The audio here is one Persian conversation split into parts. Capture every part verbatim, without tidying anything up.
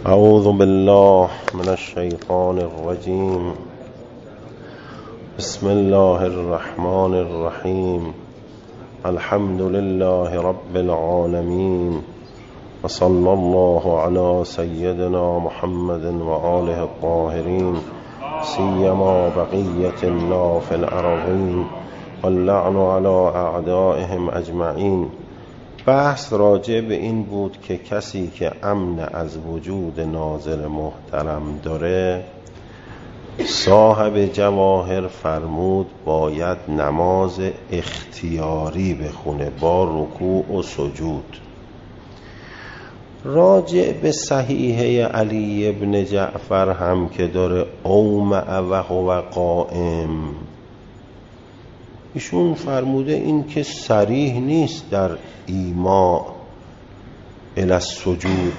اعوذ بالله من الشیطان الرجیم. بسم الله الرحمن الرحیم. الحمد لله رب العالمین و صلی الله علی سیدنا محمد و آله الطاهرین سیما بقیة الله فی الارضین واللعن علی اعدائهم اجمعین. بحث راجع به این بود که کسی که امن از وجود ناظر محترم داره، صاحب جواهر فرمود باید نماز اختیاری بخونه با رکوع و سجود. راجع به صحیحه علی ابن جعفر هم که داره اومع و هو قائم، ایشون فرموده این که صریح نیست در ایماء الی السجود،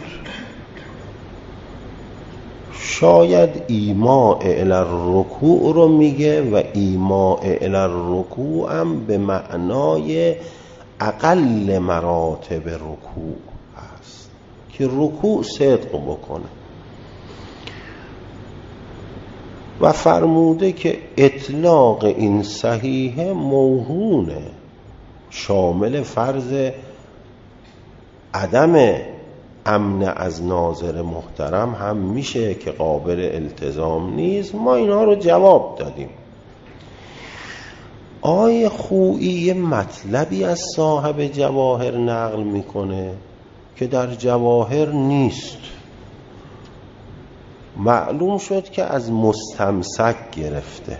شاید ایماء الی الرکوع رو میگه و ایماء الی الرکوع هم به معنای اقل مراتب رکوع هست که رکوع صدق بکنه. و فرموده که اطلاق این صحیحه موهونه، شامل فرض عدم امن از ناظر محترم هم میشه که قابل التزام نیست. ما اینا رو جواب دادیم. آیه خویی مطلبی از صاحب جواهر نقل میکنه که در جواهر نیست. معلوم شد که از مستمسک گرفته.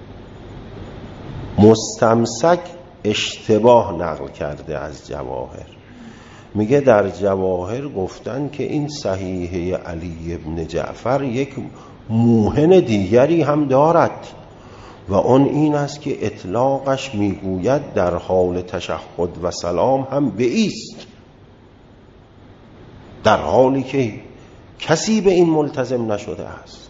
مستمسک اشتباه نقل کرده از جواهر. میگه در جواهر گفتن که این صحیحه علی ابن جعفر یک موهن دیگری هم دارد و اون این است که اطلاقش میگوید در حال تشهد و سلام هم بایست، در حالی که کسی به این ملتزم نشده است.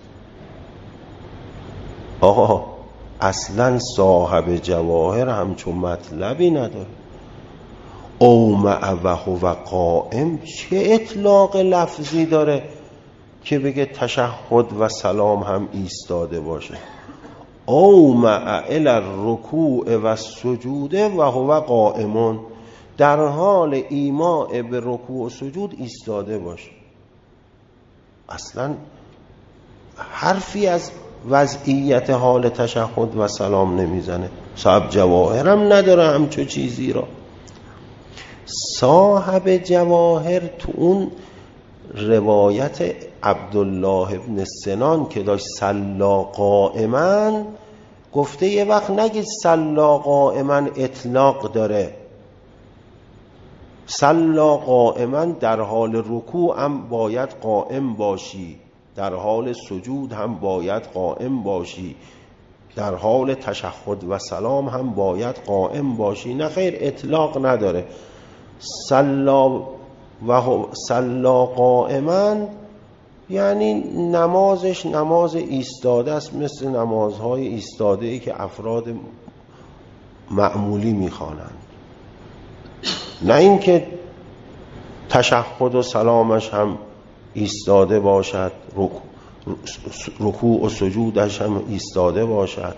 آقا اصلا صاحب جواهر همچون مطلبی نداره. اومع و هو قائم چه اطلاق لفظی داره که بگه تشهد و سلام هم ایستاده باشه؟ اومع الی الرکوع و السجود و هو قائمون، در حال ایماء به رکوع و سجود ایستاده باشه. اصلا حرفی از وضعیت حال تشهد و سلام نمیزنه. صاحب جواهر هم نداره همچو چیزی را. صاحب جواهر تو اون روایت عبدالله ابن سنان که داشت صلا قائما، گفته یه وقت نگید صلا قائما اطلاق داره. صلا قائما در حال رکوع هم باید قائم باشی، در حال سجود هم باید قائم باشی، در حال تشهد و سلام هم باید قائم باشی. نه خیر، اطلاق نداره. صلا و صلا قائما یعنی نمازش نماز ایستاده است، مثل نمازهای ایستاده ای که افراد معمولی میخوانند. نه اینکه تشهد و سلامش هم ایستاده باشد، رکوع و سجودش هم ایستاده باشد.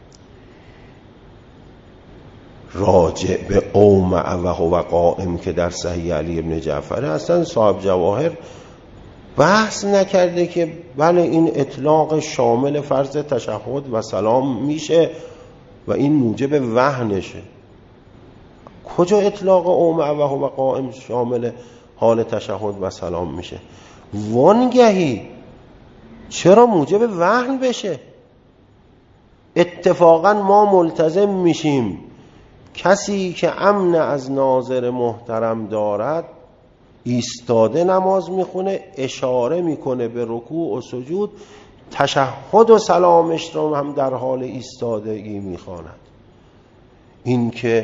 راجع به اومع و هو قائم که در صحیح علی ابن جعفر، اصلا صاحب جواهر بحث نکرده که بله این اطلاق شامل فرض تشهد و سلام میشه و این موجب وهنشه. کجا اطلاق اومع و هو قائم شامل حال تشهد و سلام میشه؟ وانگهی چرا موجب وهن بشه؟ اتفاقا ما ملتزم میشیم کسی که امن از ناظر محترم دارد ایستاده نماز میخونه، اشاره میکنه به رکوع و سجود، تشهد و سلامش رو هم در حال ایستادگی میخواند. این که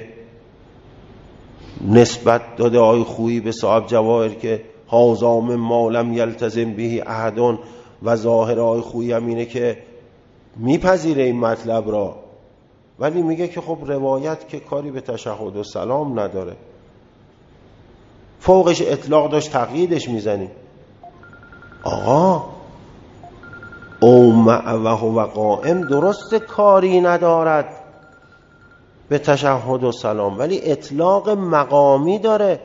نسبت داده آی خویی به صاحب جواهر که هازا من ما لم یلتزم به احد، و ظاهر آی خویی هم اینه که میپذیره این مطلب را، ولی میگه که خب روایت که کاری به تشهد و سلام نداره، فوقش اطلاق داشت تقییدش میزنی. آقا او معوه و قائم درست کاری ندارد به تشهد و سلام، ولی اطلاق مقامی داره.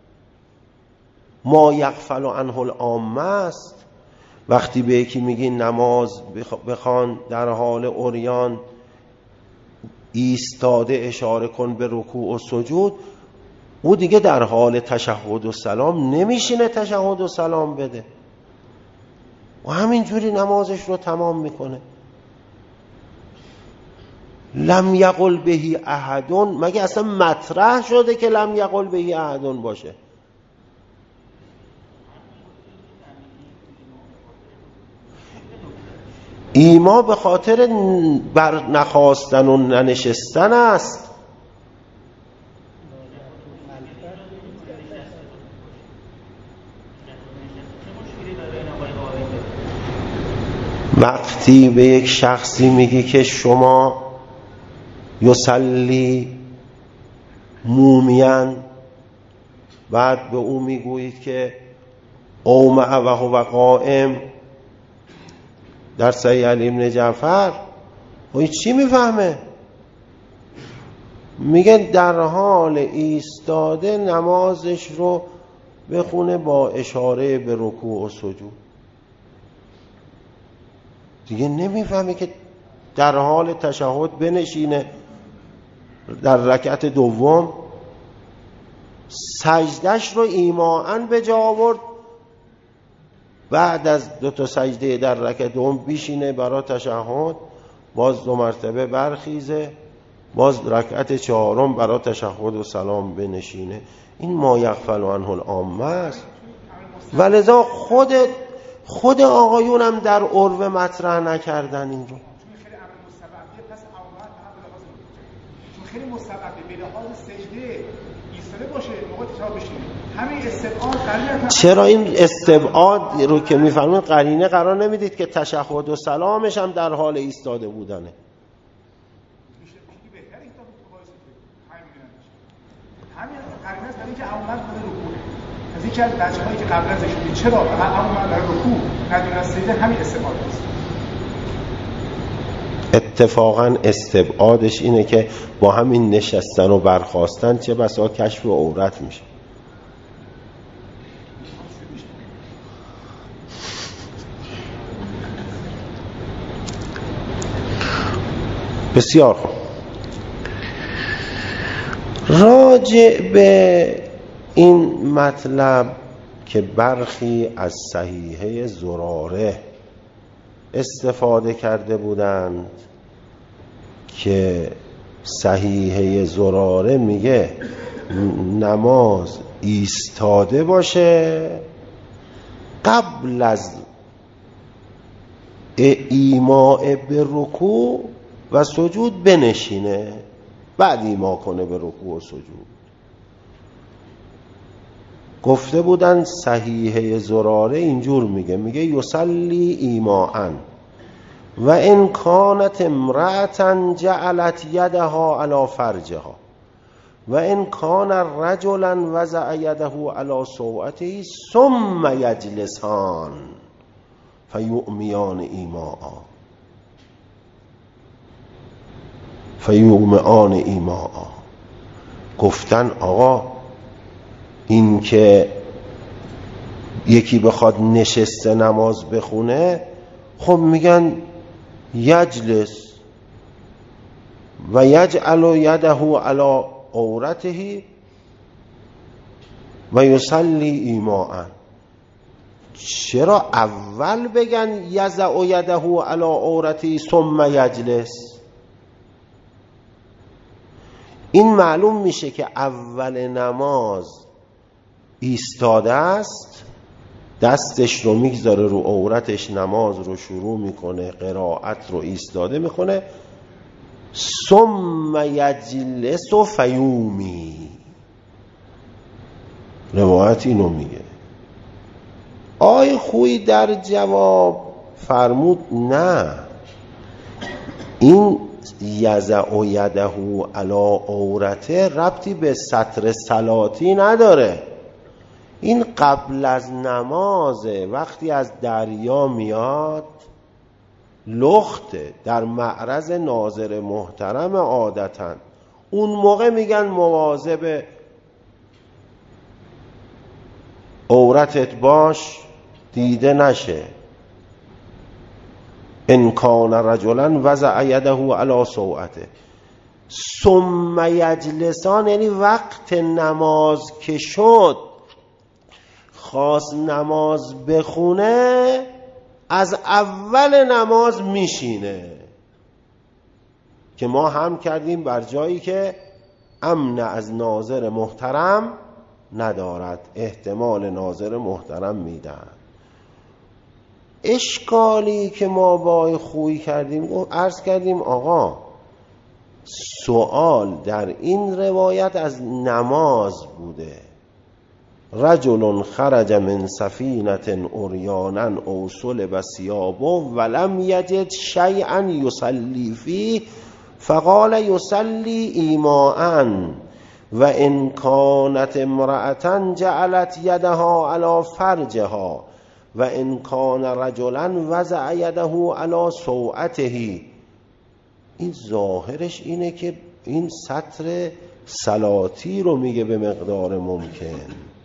ما یغفل عنه العامه است. وقتی به یکی میگی نماز بخوان در حال عریان ایستاده اشاره کن به رکوع و سجود، او دیگه در حال تشهد و سلام نمیشینه تشهد و سلام بده و همینجوری نمازش رو تمام میکنه. لم یقل بهی احدون، مگه اصلا مطرح شده که لم یقل بهی احدون باشه؟ ایما به خاطر بر نخواستن و ننشستن است. وقتی به یک شخصی میگی که شما یصلی مومیان، بعد به او میگویید که او معوه و قائم در صحیح علی بن جعفر، و چی میفهمه؟ میگه در حال ایستاده نمازش رو بخونه با اشاره به رکوع و سجود. دیگه نمیفهمه که در حال تشهد بنشینه در رکعت دوم سجدش رو ایماً به جا آورد، بعد از دو تا سجده در رکعت دوم بیشینه برای تشهد، باز دو مرتبه برخیزه، باز رکعت چهارم برای تشهد و سلام بنشینه. این ما یغفل عنه العامه است. ولذا خود خود آقایون هم در عرو مطرح نکردن این رو. خیلی مستبعده به لحاظ سجده ایستاده باشه موقع تشهد بشینه. همین استبعاد قرینه. چرا این استبعاد رو که میفرمایید قرینه قرار نمیدید که تشهد و سلامش هم در حال ایستاده بودنه؟ میشه میشه بهتره که تو وایس همین قرینه است، برای اینکه عموما خود رکوع از اینکه از بچه‌هایی که قبل ازش بود چرا عموما در رکوع ندونن سجده، همین استبعاد است. اتفاقا استبعادش اینه که با همین نشستن و برخاستن چه بسا کشف و عورت میشه. بسیار خوب. راجع به این مطلب که برخی از صحیحه زراره استفاده کرده بودند که صحیحه زراره میگه نماز ایستاده باشه قبل از ایماء به رکوع و سجود بنشینه، بعد ایما کنه به رکوع و سجود. گفته بودن صحیحه زراره اینجور میگه میگه یصلی ایماءً و ان کانت امرأة جعلت یدها علی فرجها و ان کان رجلا وضع یده علی سوعته ثم یجلسان فیؤمیان ایماء فیؤمیان ایماء. گفتن آقا این که یکی بخواد نشسته نماز بخونه، خب میگن یجلس و یجعل یده علی عورته و یصلی ایماء. چرا اول بگن یضع یده علی عورته ثم یجلس؟ این معلوم میشه که اول نماز ایستاده است، دستش رو میگذاره رو عورتش، نماز رو شروع میکنه، قرائت رو ایستاده میکنه، ثم یجلس و فیومی. روایت اینو میگه. آی خوی در جواب فرمود نه، این یضع یده علی عورته ربطی به سطر صلاتی نداره. این قبل از نمازه، وقتی از دریا میاد لخته، در معرض ناظر محترم عادتاً، اون موقع میگن مواظب عورتت باش دیده نشه. ان کان رجلا وضع یده علی سوعته ثم یجلسان، یعنی وقت نماز که شد خواست نماز بخونه، از اول نماز میشینه، که ما هم کردیم بر جایی که امن از ناظر محترم ندارد، احتمال ناظر محترم میدن. اشکالی که ما با خویی کردیم، عرض کردیم آقا سوال در این روایت از نماز بوده. رجل خرج من سفینة عریانا او صلب ثیابه ولم یجد شیئا یصلی فیه فقال یصلی ایماء و ان کانت امرأة جعلت یدها علی فرجها و ان کان رجلا وضع یده علی سوعته. این ظاهرش اینه که این سطر صلاتی رو میگه به مقدار ممکن،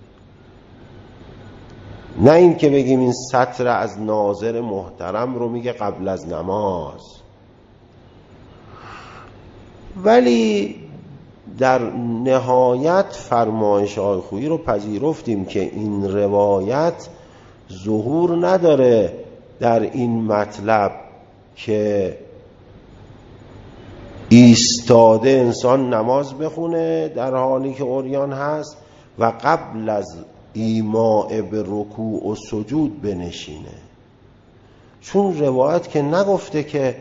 نه این که بگیم این سطر از ناظر محترم رو میگه قبل از نماز. ولی در نهایت فرمایش آقای خویی رو پذیرفتیم که این روایت ظهور نداره در این مطلب که ایستاده انسان نماز بخونه در حالی که عریان هست و قبل از ایماء به رکوع و سجود بنشینه، چون روایت که نگفته که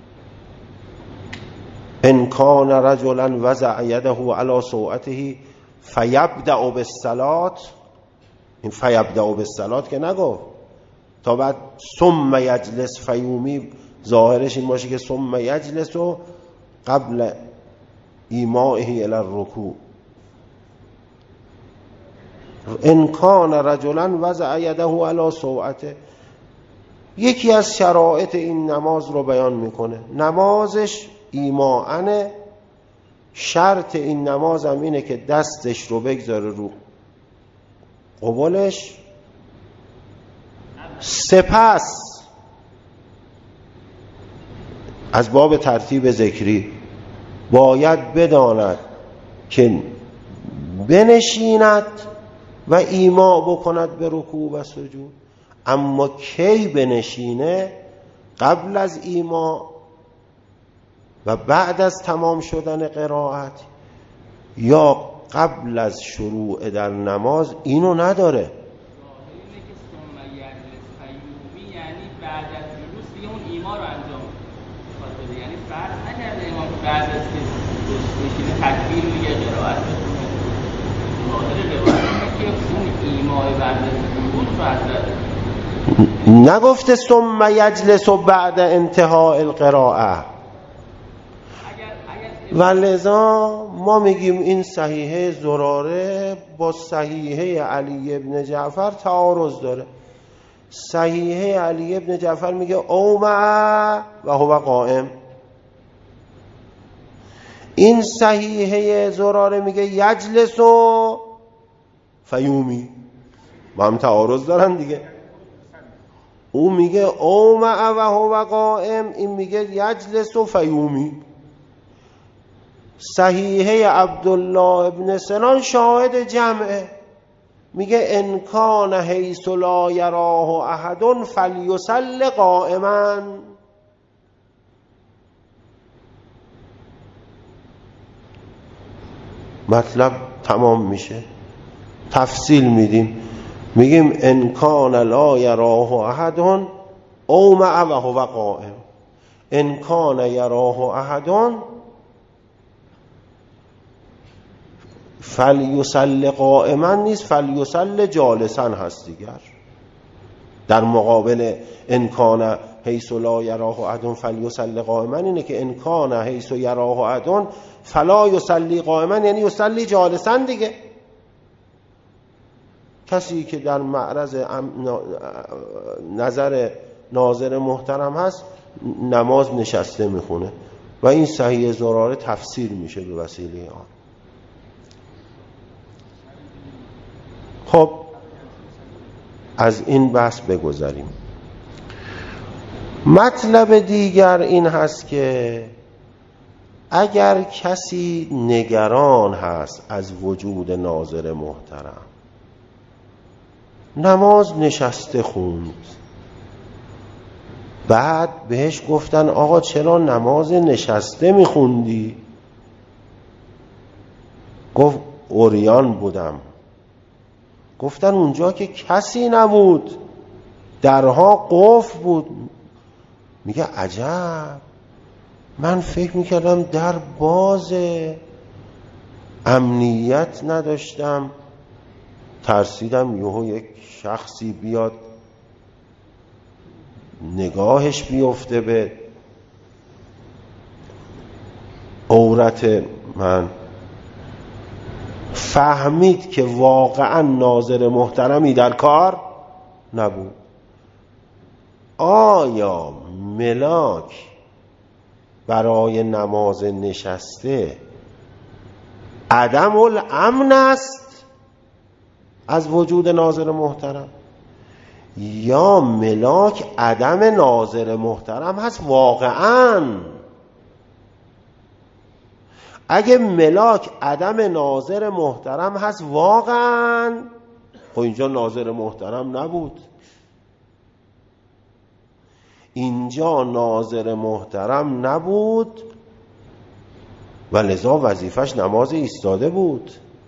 ان کان رجلا وضع یده علی سوعته فیبدأ بالصلاة، این فیبدأ بالصلاة که نگفت، تا بعد ثم یجلس فیومی ظاهرش این باشه که ثم یجلس و قبل ایمائه الی الرکوع. ان کان رجلا وضع یده علی سوعته، یکی از شرایط این نماز رو بیان میکنه، نمازش ایماءنه، شرط این نماز هم اینه که دستش رو بگذاره رو قبولش، سپس از باب ترتیب ذکری باید بداند که بنشیند و ایماء بکند به رکوع و سجود. اما کی بنشینه؟ قبل از ایماء و بعد از تمام شدن قرائت، یا قبل از شروع در نماز؟ اینو نداره. اینه که ثم یجلس فیومی، یعنی بعد از جلوس دیگه اون ایما رو انجام بده، یعنی فرض نکرده امام بعد از که بشینه تکبیر میگه قرائت بخونه. ظاهر روایت اینه که اون ایمای بعد از جلوس فرض داره، نگفته ثم یجلس بعد انتهاء القراءه. و لذا ما میگیم این صحیحه زراره با صحیحه علی ابن جعفر تعارض داره. صحیحه علی ابن جعفر میگه اومع و هو قائم، این صحیحه زراره میگه یجلس و فیومی، با هم تعارض دارن دیگه. اون میگه اومع و هو قائم، این میگه یجلس و فیومی. صحیحه عبدالله ابن سنان شاهد جمعه، میگه ان کان حیث لا یراه احد فلیصلی قائما. مطلب تمام میشه، تفصیل میدیم، میگیم ان کان لا یراه احد اومع و هو قائم، ان کان یراه احد فلیصلی قائما نیست، فلیصلی جالسا هست دیگر. در مقابل ان کان حیث لا یراه احد فلیصلی قائما اینه که ان کان حیث یراه احد فلا یصلی قائما، یعنی یصلی جالسا دیگه. کسی که در معرض نظر ناظر محترم هست نماز نشسته میخونه و این صحیح زراره تفسیر میشه به وسیله آن. خب از این بحث بگذاریم. مطلب دیگر این هست که اگر کسی نگران هست از وجود ناظر محترم، نماز نشسته خوند، بعد بهش گفتن آقا چرا نماز نشسته میخوندی؟ گفت عریان بودم. گفتن اونجا که کسی نبود، درها قفل بود. میگه عجب، من فکر میکردم در بازه، امنیت نداشتم، ترسیدم یهو یک شخصی بیاد نگاهش بیفته به عورت من. فهمید که واقعا ناظر محترمی در کار نبود. آیا ملاک برای نماز نشسته عدم الامن است از وجود ناظر محترم، یا ملاک عدم ناظر محترم هست واقعا؟ اگه ملاک عدم ناظر محترم هست واقعا، خب اینجا ناظر محترم نبود. اینجا ناظر محترم نبود و لذا وظیفش نماز ایستاده بود.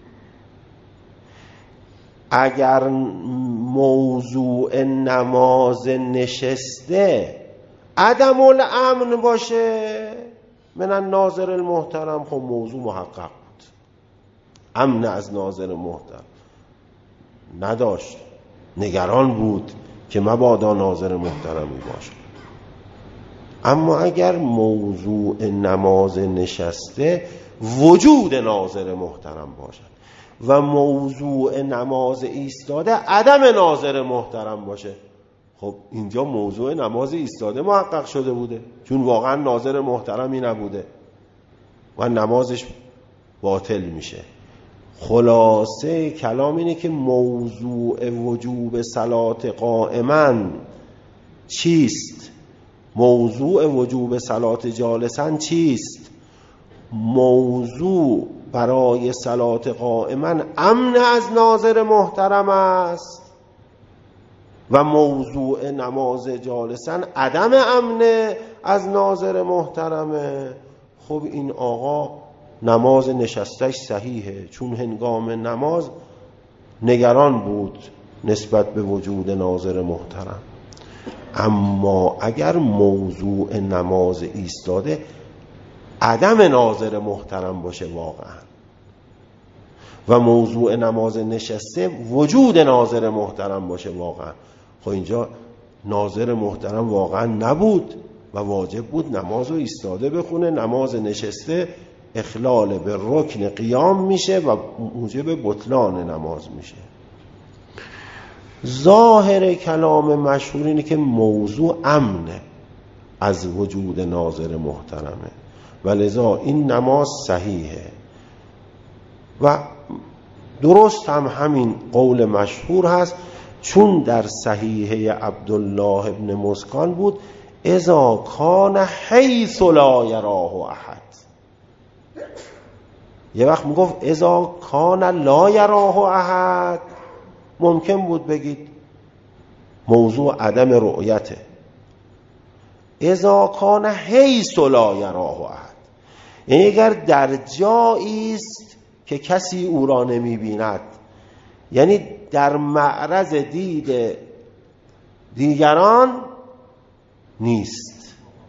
اگر موضوع نماز نشسته عدم الامن باشه من الناظر المحترم، خب موضوع محقق بود، امن از ناظر محترم نداشت، نگران بود که مبادا ناظر محترمی باشه. اما اگر موضوع نماز نشسته وجود ناظر محترم باشد و موضوع نماز ایستاده عدم ناظر محترم باشه، خب اینجا موضوع نماز ایستاده محقق شده بوده، چون واقعا ناظر محترمی نبوده و نمازش باطل میشه. خلاصه کلام اینه که موضوع وجوب صلات قائما چیست؟ موضوع وجوب صلات جالسا چیست؟ موضوع برای صلات قائما امن از ناظر محترم است و موضوع نماز جالسا عدم امن از ناظر محترمه. خب این آقا نماز نشستش صحیحه، چون هنگام نماز نگران بود نسبت به وجود ناظر محترم. اما اگر موضوع نماز ایستاده عدم ناظر محترم باشه واقعا و موضوع نماز نشسته وجود ناظر محترم باشه واقعا، خب اینجا ناظر محترم واقعا نبود و واجب بود نماز رو ایستاده بخونه. نماز نشسته اخلال به رکن قیام میشه و موجب بطلان نماز میشه. ظاهر کلام مشهور اینه که موضوع امنه از وجود ناظر محترمه و لذا این نماز صحیحه و درست هم همین قول مشهور هست، چون در صحیحه عبدالله ابن مسکان بود اذا کان حیث لا یراه احد. یه وقت میگفت اذا کان لا یراه احد، ممکن بود بگید موضوع عدم رؤیته. اذا کان حیث لا یراه احد یعنی اگر در جایی است که کسی او را نمی‌بیند، یعنی در معرض دید دیگران نیست.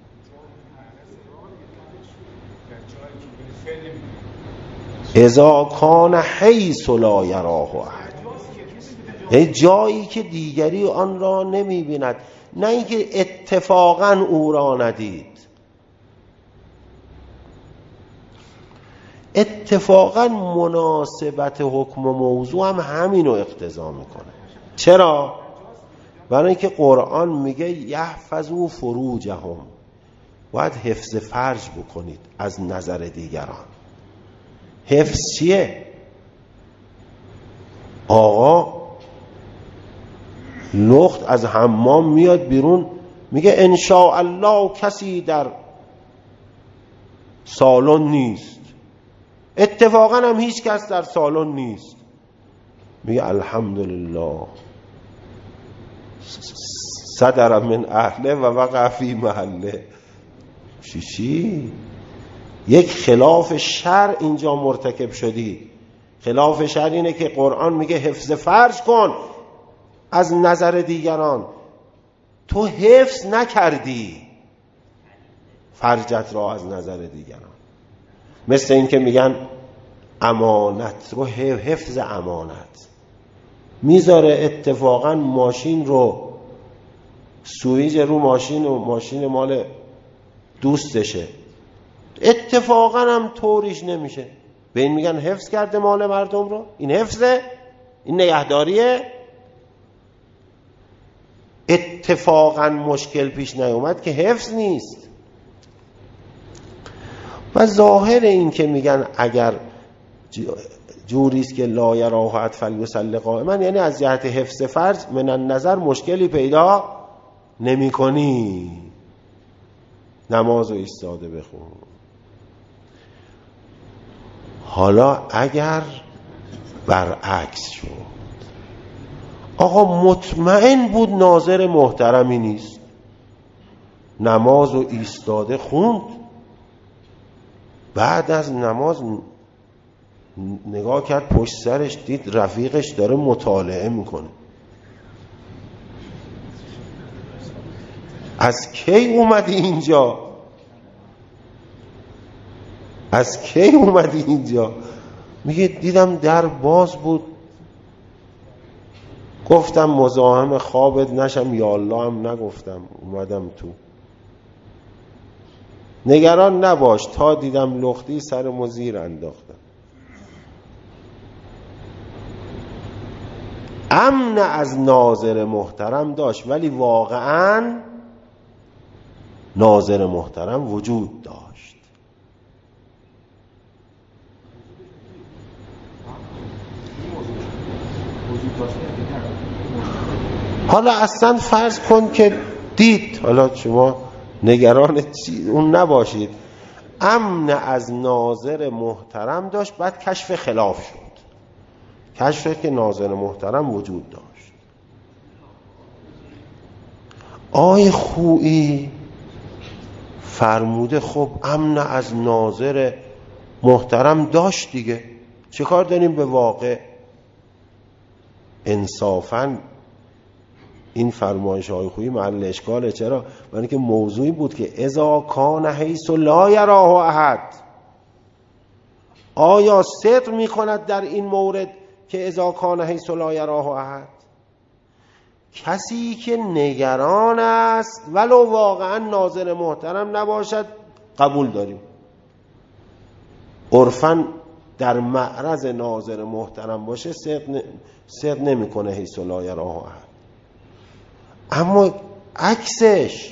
اذا کان حیث لا یراه احد یعنی جایی که دیگری آن را نمی‌بیند، نه اینکه اتفاقا او را ندید. اتفاقا مناسبت حکم و موضوع هم همینو اقتضا میکنه. چرا؟ برای اینکه قرآن میگه یحفظوا فروجهم، باید حفظ فرج بکنید از نظر دیگران. حفظ چیه؟ آقا لخت از حمام میاد بیرون میگه انشاءالله کسی در سالن نیست، اتفاقا هم هیچ کس در سالن نیست، میگه الحمدلله صدر من اهله و وقع فی محله. چی چی؟ یک خلاف شرع اینجا مرتکب شدی. خلاف شرع اینه که قرآن میگه حفظ فرج کن از نظر دیگران، تو حفظ نکردی فرجت را از نظر دیگران. مثل این که میگن امانت رو، حفظ امانت میذاره اتفاقا ماشین رو سویج رو ماشین و ماشین مال دوستشه، اتفاقا هم طوریش نمیشه، به این میگن حفظ کرده مال مردم رو. این حفظه؟ این نگهداریه؟ اتفاقا مشکل پیش نیومد که حفظ نیست. و ظاهر این که میگن اگر جوریست که لا یراه اطفال یصلی قائما، یعنی از جهت حفظ فرج من النظر مشکلی پیدا نمی کنی، نماز و ایستاده بخون. حالا اگر برعکس شد، آقا مطمئن بود ناظر محترمی نیست، نماز و ایستاده خوند، بعد از نماز نگاه کرد پشت سرش دید رفیقش داره مطالعه میکنه. از کی اومدی اینجا؟ از کی اومدی اینجا؟ میگه دیدم در باز بود، گفتم مزاحم خوابت نشم، یا الله هم نگفتم، اومدم تو. نگران نباش، تا دیدم لختی سرمو زیر انداختم. امن از ناظر محترم داشت، ولی واقعا ناظر محترم وجود داشت. حالا اصلا فرض کن که دید، حالا شما نگران چی اون نباشید، امن از ناظر محترم داشت، بعد کشف خلاف شد، کشف شد که ناظر محترم وجود داشت. آی خویی فرموده خب امن از ناظر محترم داشت دیگه، چه کار داریم به واقع؟ انصافاً این فرمایش های خویی محل اشکاله. چرا؟ برای اینکه موضوعی بود که اذا کان حیث لا یراه احد، آیا صدق می کند در این مورد که اذا کان حیث لا یراه احد؟ کسی که نگران است ولو واقعا ناظر محترم نباشد قبول داریم، عرفاً در معرض ناظر محترم باشه صدق, صدق نمی کنه حیث لا یراه احد. اما عکسش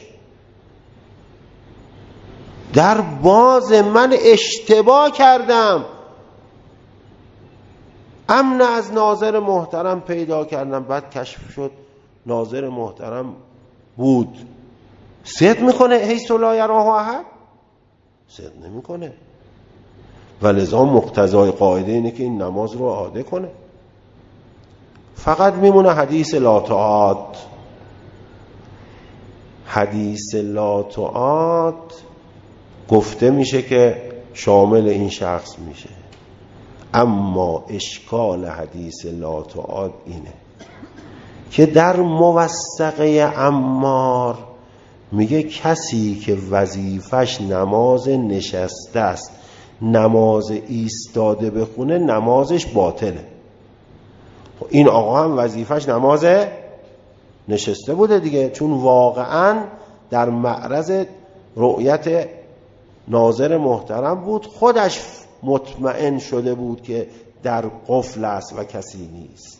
در باز من اشتباه کردم، امن از ناظر محترم پیدا کردم، بعد کشف شد ناظر محترم بود، صدق میکنه حیث لا یراه احد؟ صدق نمیکنه. ولذا مقتضای قاعده اینه که این نماز رو اعاده کنه. فقط میمونه حدیث لا تعاد. حدیث لا تعاد گفته میشه که شامل این شخص میشه، اما اشکال حدیث لا تعاد اینه که در موثقه عمار میگه کسی که وظیفش نماز نشسته است نماز ایستاده بخونه نمازش باطله. این آقا هم وظیفش نماز نشسته بوده دیگه، چون واقعا در معرض رؤیت ناظر محترم بود، خودش مطمئن شده بود که در قفل است و کسی نیست.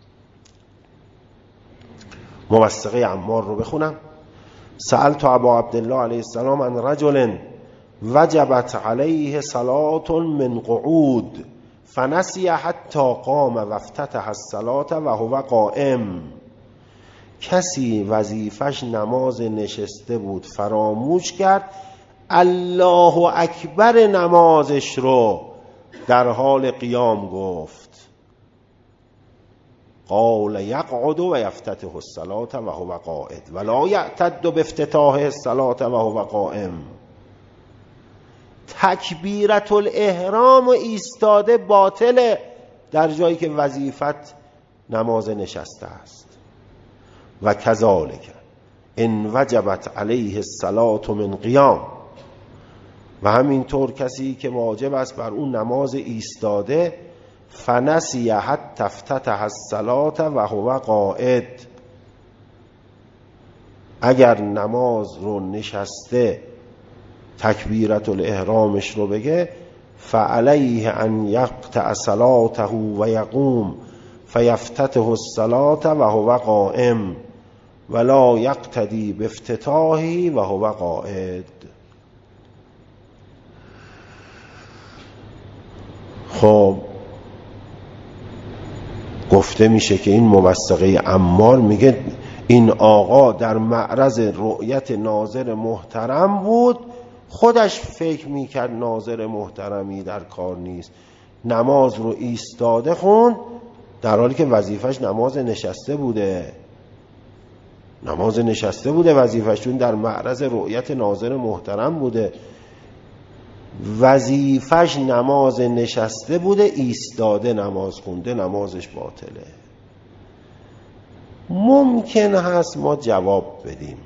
موثقه عمار رو بخونم. سألت ابا عبدالله علیه السلام عن رجل وجبت علیه صلاة من قعود فنسی حتی قام و افتتح الصلاة و هو قائم. کسی وظیفش نماز نشسته بود فراموش کرد الله اکبر نمازش رو در حال قیام گفت. قال یقعد و یفتتح الصلاة و هو قائد ولا یعتد بافتتاح الصلاة و هو قائم. تکبیرت الاحرام و ایستاده باطله در جایی که وظیفت نماز نشسته است. و کذالک ان وجبت علیه الصلاة من قیام، و همینطور کسی که واجب است بر اون نماز ایستاده فنسی حتی افتتح الصلاة و هو قائد، اگر نماز رو نشسته تکبیرت الاحرامش رو بگه فعلیه ان یقطع صلاته و یقوم فیفتتح الصلاة و هو قائم ولا یقتدی بافتتاحه و هو قائد. خب گفته میشه که این موثقه عمار میگه این آقا در معرض رؤیت ناظر محترم بود، خودش فکر میکرد ناظر محترمی در کار نیست، نماز رو ایستاده خوند در حالی که وظیفش نماز نشسته بوده. نماز نشسته بوده وظیفش، چون در معرض رؤیت ناظر محترم بوده، وظیفش نماز نشسته بوده، ایستاده نماز خونده، نمازش باطله. ممکن هست ما جواب بدیم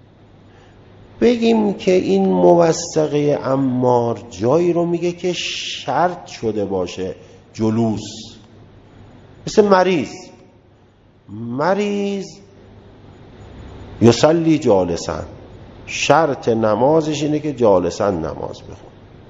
بگیم که این موثقه عمار جایی رو میگه که شرط شده باشه جلوس، مثل مریض. مریض یصلی جالسا، شرط نمازش اینه که جالسا نماز بخون.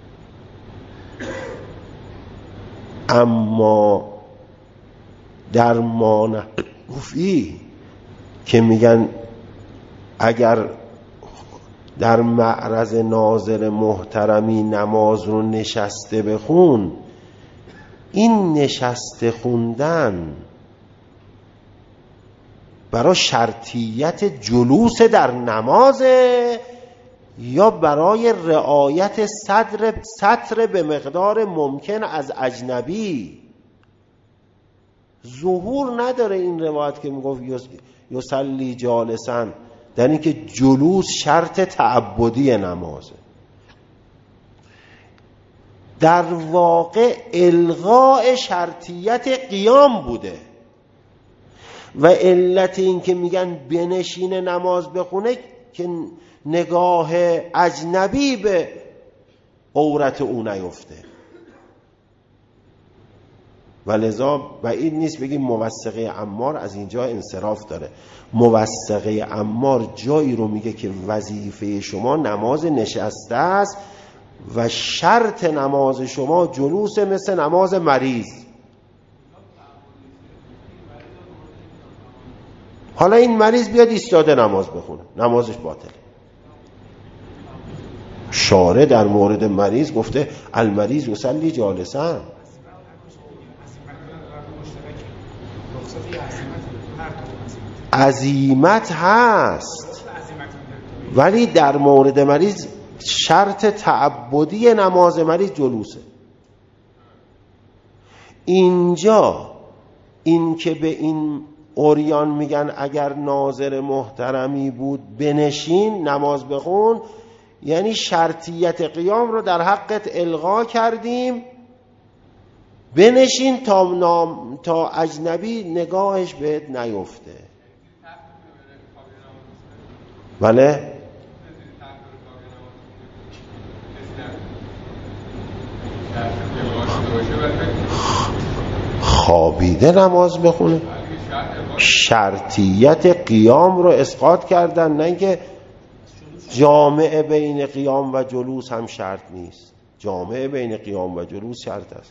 اما در مانعوفی که میگن اگر در معرض ناظر محترمی نماز رو نشسته بخون، این نشسته خوندن برای شرطیت جلوس در نماز یا برای رعایت صدر سطر به مقدار ممکن از اجنبی؟ ظهور نداره این روایت که میگفت یصلی جالسا، در این که جلوس شرط تعبدی نمازه. در واقع الغاء شرطیت قیام بوده و علت این که میگن بنشین نماز بخونه که نگاه اجنبی به عورت او نیفته. ولذا بعید نیست بگیم موثقه عمار از اینجا انصراف داره. موثقه عمار جایی رو میگه که وظیفه شما نماز نشسته است و شرط نماز شما جلوس مثل نماز مریض. حالا این مریض بیاد ایستاده نماز بخونه، نمازش باطله. شارع در مورد مریض گفته المریض یصلی جالسا. عزیمت هست ولی در مورد مریض شرط تعبدی نماز مریض جلوسه. اینجا این که به این اوریان میگن اگر ناظر محترمی بود بنشین نماز بخون، یعنی شرطیت قیام رو در حقت الغا کردیم، بنشین تا, نام تا اجنبی نگاهش بهت نیفته. بله خوابیده نماز بخونه. شرطیت قیام رو اسقاط کردن، نه اینکه جامعه بین قیام و جلوس هم شرط نیست. جامعه بین قیام و جلوس شرط است.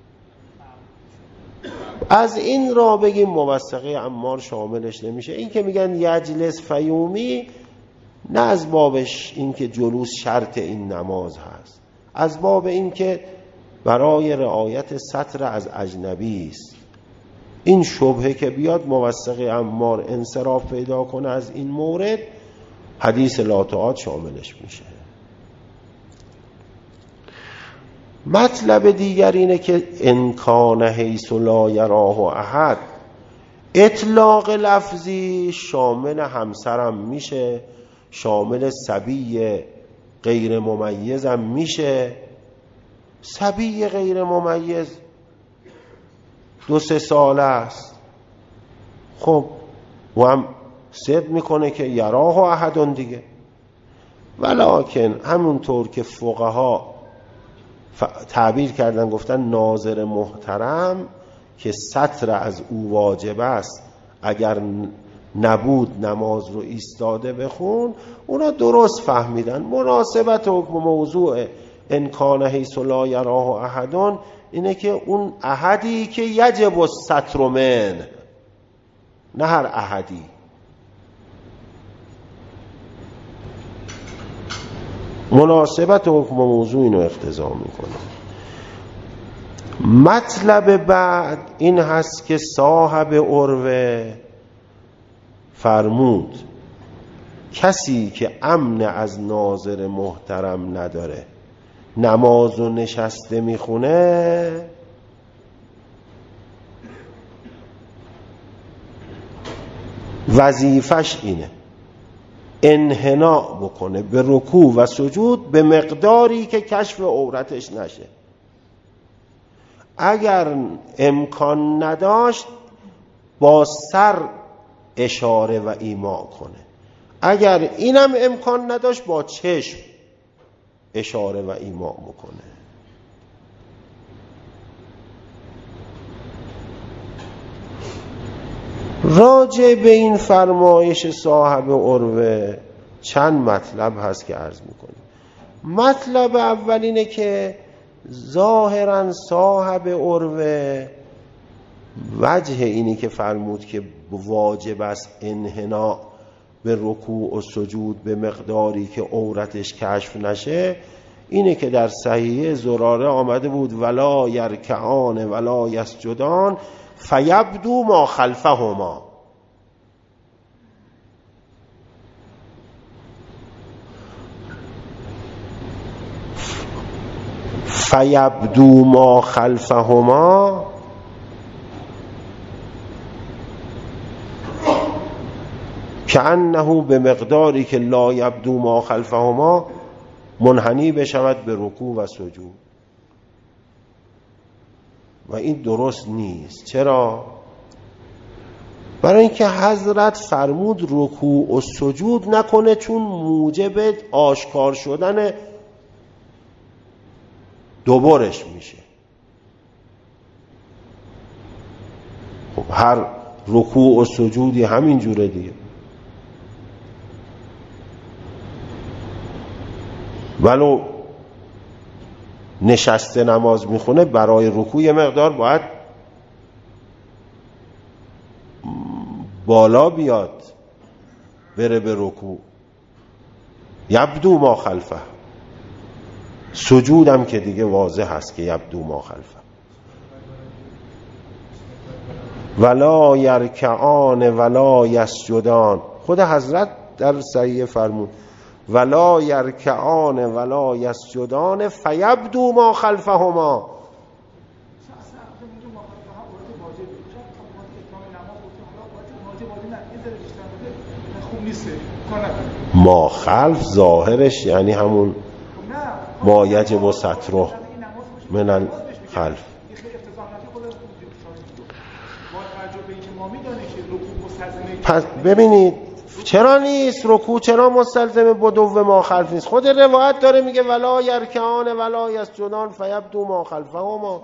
از این را بگیم موثقه عمار شاملش نمیشه. این که میگن یجلس فیومی، نه از بابش این که جلوس شرط این نماز هست، از باب این که برای رعایت ستر از اجنبی است. این شبهه که بیاد موثقه عمار انصراف پیدا کنه از این مورد، حدیث لا تعاد شاملش میشه. مطلب دیگر اینه که انکان حیث لا یراه احد، اطلاق لفظی شامل همسرم میشه، شامل صبی غیر ممیزم میشه. صبی غیر ممیز دو سه ساله است، خب و هم صدق میکنه که یراه احدون دیگه. ولکن همونطور که فقها تعبیر کردن گفتن ناظر محترم که ستر از او واجب است، اگر نبود نماز رو ایستاده بخون، اونا درست فهمیدن. مناسبت حکم موضوع انکان حیث لا یراه احدون اینه که اون احدی که یجب الستر من، نه هر احدی. مناسبت حکم موضوع اینو اقتضا میکنه. مطلب بعد این هست که صاحب عروه فرمود کسی که امن از ناظر محترم نداره نماز و نشسته میخونه، وظیفش اینه انحناء بکنه به رکوع و سجود به مقداری که کشف عورتش نشه. اگر امکان نداشت با سر اشاره و ایما کنه، اگر اینم امکان نداشت با چشم اشاره و ایما میکنه. راجع به این فرمایش صاحب عروه چند مطلب هست که عرض میکنیم. مطلب اول اینه که ظاهرا صاحب عروه وجه اینی که فرمود که واجب است انحناء به رکوع و سجود به مقداری که عورتش کشف نشه، اینه که در صحیحه زراره آمده بود ولا یرکعان ولا یسجدان فیبدو ما خلفهما. فیبدو ما خلفهما که انه به مقداری که لا یبدو ما خلفهما منحنی بشود به رکوع و سجود. و این درست نیست. چرا؟ برای اینکه حضرت فرمود رکوع و سجود نکنه چون موجب آشکار شدن دوبارش میشه. خب هر رکوع و سجودی همین جوره دیگه. ولو نشسته نماز میخونه برای رکوع یه مقدار باید بالا بیاد بره به رکوع. یبدو ما خلفه. سجودم که دیگه واضح هست که یبدو ما خلفه. ولا یرکعان ولا یسجدان، خود حضرت در صحیح فرمود ولا یرکعان ولا یسجدان فیبدو ما خلفهما. ما خلف ظاهرش یعنی همون ما یجب و ستره من الخلف. پس ببینید چرا نیست رکوع، چرا مستلزم بدو ما خلف نیست؟ خود روایت داره میگه ولا یرکعان ولا یسجدان فیبدو ما خلفهما.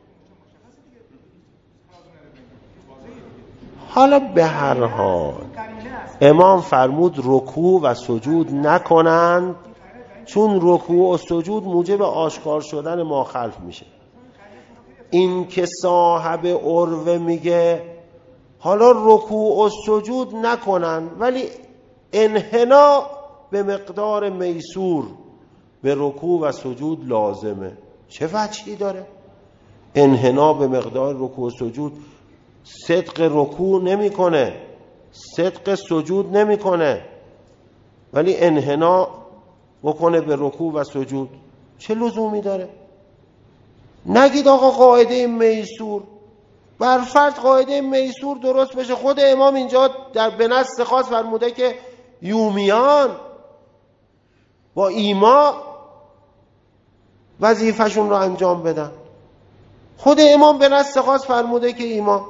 حالا به هر حال امام فرمود رکوع و سجود نکنند چون رکوع و سجود موجب آشکار شدن ما خلف میشه. این که صاحب عروه میگه حالا رکوع و سجود نکنن ولی انحنا به مقدار میسور به رکوع و سجود لازمه، چه وجهی داره؟ انحنا به مقدار رکوع و سجود صدق رکوع نمیکنه، صدق سجود نمیکنه، ولی انحنا بکنه به رکوع و سجود، چه لزومی داره؟ نگید آقا قاعده میسور، بر فرض قاعده میسور درست بشه، خود امام اینجا در به نص خاص فرموده که یومیان با ایما وظیفه‌شون رو انجام بدن. خود امام به نص خاص فرموده که ایما،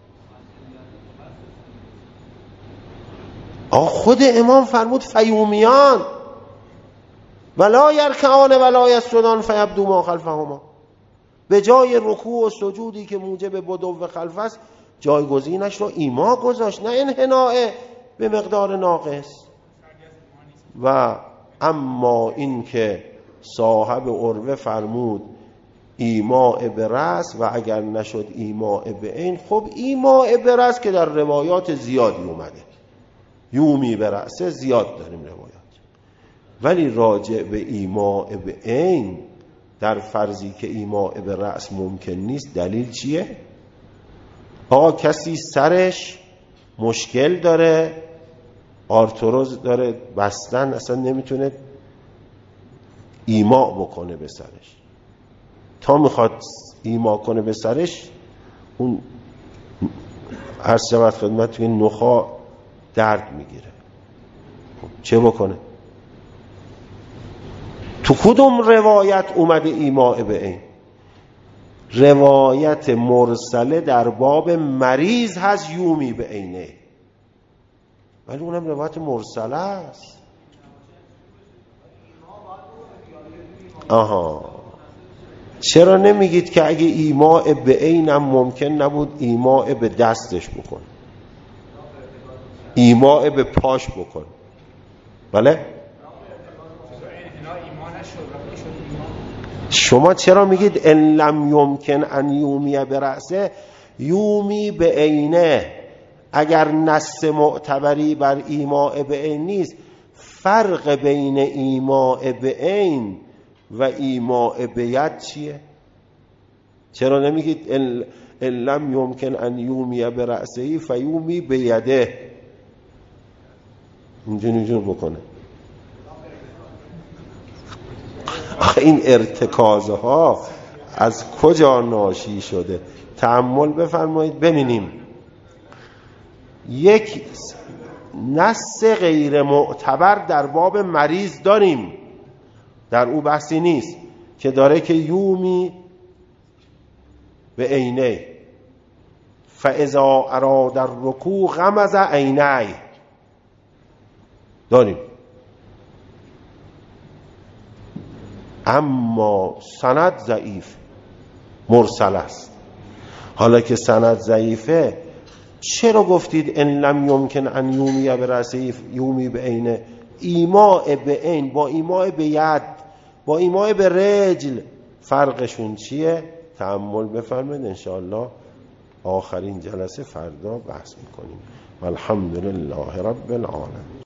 آقا خود امام فرمود فیومیان ولا یرکعان ولا یسجدان فیبدو ما خلفهما، به جای رکوع و سجودی که موجب بدو خلف است جایگزینش رو ایما گذاشت، نه انحناء به مقدار ناقص. و اما این که صاحب عروه فرمود ایماء به رأس و اگر نشد ایماء به عین، خب ایماء به رأس که در روایات زیادی اومده، یومی به رأس زیاد داریم روایات، ولی راجع به ایماء به عین در فرضی که ایماء به رأس ممکن نیست، دلیل چیه؟ آقا کسی سرش مشکل داره، آرتروز داره، بستن، اصلا نمیتونه ایماء بکنه به سرش، تا میخواد ایماء کنه به سرش اون عرض شود خدمت توی نخا درد میگیره، چه بکنه؟ تو کدوم روایت اومده ایماء به عین؟ روایت مرسله در باب مریض هست یومی به عینه، ولی اونم روایت مرسله است. آها، چرا نمیگید که اگه ایماء به عینم ممکن نبود ایماء به دستش بکن، ایماء به پاش بکن؟ بله؟ شما چرا میگید ان لم یمکن ان یومی به رأسه یومی به عینه؟ اگر نص معتبری بر ایماء به عین نیست، فرق بین ایماء به عین و ایماء به ید چیه؟ چرا نمیگید ان لم یمکن ان یومی به رأسه فیومی به یده؟ اینجور اینجور بکنه. این ارتکازه ها از کجا ناشی شده؟ تأمل بفرمایید ببینیم. یک نص غیر معتبر در باب مریض داریم، در او بحثی نیست، که داره که یومی به عینه فاذا اراد الرکوع غمز عینیه، داریم. اما سند ضعیف، مرسل است. حالا که سند ضعیفه، چرا گفتید ان لم یمکن ان یومی به رأسه یومی به عینه؟ ایماء به عین با ایماء به ید با ایماء به رجل فرقشون چیه؟ تأمل بفرمایید، انشاءالله آخرین جلسه فردا بحث میکنیم. والحمدلله رب العالمین.